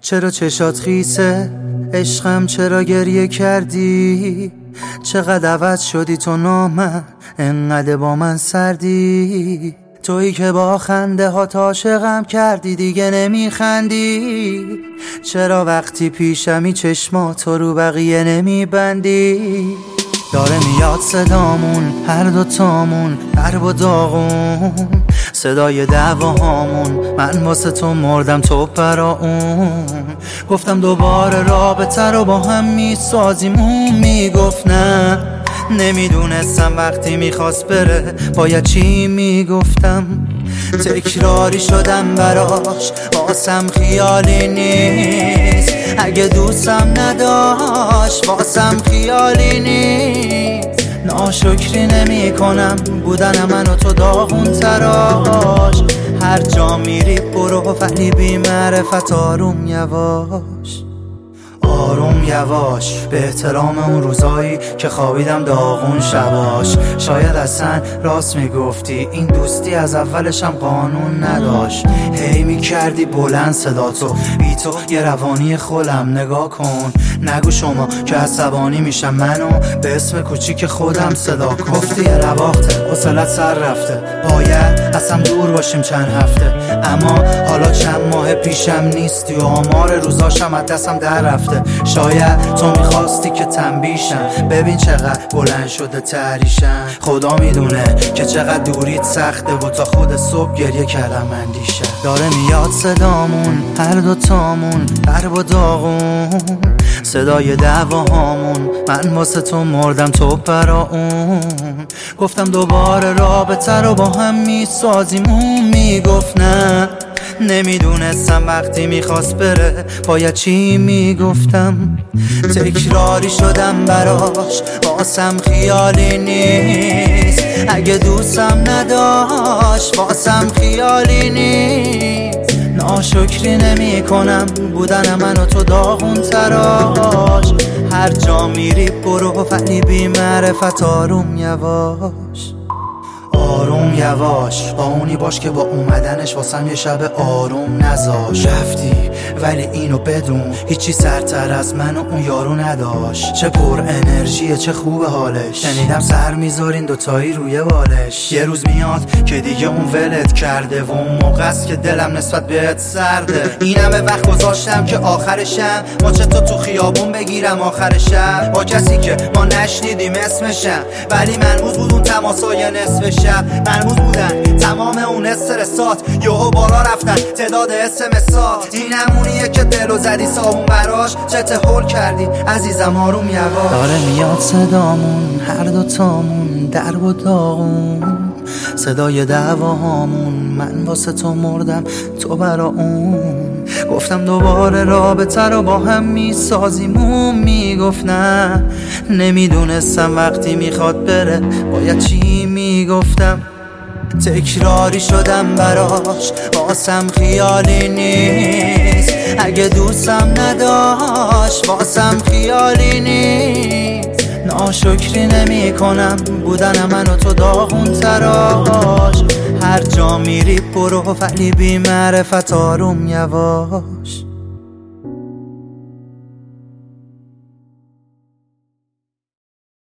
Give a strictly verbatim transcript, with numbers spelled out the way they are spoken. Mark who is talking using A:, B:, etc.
A: چرا چشات خیسه عشقم، چرا گریه کردی؟ چقدر عوض شدی تو نامم، انقدر با من سردی. تویی که با خنده ها عاشقم کردی، دیگه نمیخندی. چرا وقتی پیشمی چشماتو رو بقیه نمیبندی؟ داره میاد صدامون هر دوتامون درب و داغون، صدای دعواهامون، من واسه تو مردم تو برا اون. گفتم دوباره رابطه رو با هم میسازیم، اون میگفت نه. نمیدونستم وقتی میخواست بره باید چی میگفتم. تکراری شدم براش، واسم خیالی نیست. اگه دوستم نداشت واسم خیالی نیست. ناشکری نمی کنم بودن من و تو داغون تراش. هر جا میری برو ولی بی معرفت، آروم یواش آروم یواش. به احترام اون روزایی که خوابیدم داغون شباش. شاید اصلا راست میگفتی، این دوستی از اولشم قانون نداشت. هی میکردی بلند صداتو، بی تو یه روانی خولم. نگاه کن نگو شما که عصبانی میشم، منو به اسم کوچیک خودم صدا کن. گفتی یه نواخته حوصلت سر رفته، باید اصلا دور باشیم چند هفته. اما حالا چند ماه پیشم نیستی و آمار روزاشم از دستم در رفته. شاید تو میخواستی که تنبیشم، ببین چقدر بلند شده تحریشم. خدا میدونه که چقدر دوریت سخته و تا خود صبح گریه کردم اندیشه. داره میاد صدامون هر دوتامون درب و داغون، صدای دعواهامون، من واسه تو مردم تو برا اون. گفتم دوباره رابطه رو با هم میسازیم، اون میگفت نه. نمیدونستم وقتی میخواست بره باید چی میگفتم. تکراری شدم براش، واسم خیالی نیست. اگه دوستم نداشت واسم خیالی نیست. ناشکری نمی کنم بودن من و تو داغون تراش. هر جا میری برو ولی بی معرفت، آروم یواش آروم یواش. با اونی باش که با اومدنش واسم یه شب آروم نذاش. رفتی ولی اینو بدون هیچی سرتر از من و اون یارو نداشت. چه پر انرژیه چه خوب حالش، شنیدم سر میذارین دوتایی روی بالش. یه روز میاد که دیگه اون ولت کرده و اون موقع است که دلم نسبت بهت سرده. این همه وقت گذاشتم که آخرشم ماچه تو تو خیابون بگیرم آخر شب، با کسی که ما نشنیدیم اسمشم. ولی منحوس بود اون تماسای نصف شب، مرموز بودن تمام اون استرسات. یهو بالا رفتن تعداد اسمسات. این همونیه که دلو زدی صابون براش. چه تهول کردی عزیزم آروم یواش. داره میاد صدامون هر دوتامون درب و داغون، صدای دعواهامون، من واسه تو مردم تو برا اون. گفتم دوباره رابطه رو با هم میسازیم، اون میگفت نه. نمیدونستم وقتی میخواد بره باید چی میگفتم. تکراری شدم براش، واسم خیالی نیست. اگه دوستم نداشت واسم خیالی نیست. ناشکری نمی کنم بودن من و تو داغون تراش. هر جا میری برو ولی بی معرفت، آروم یواش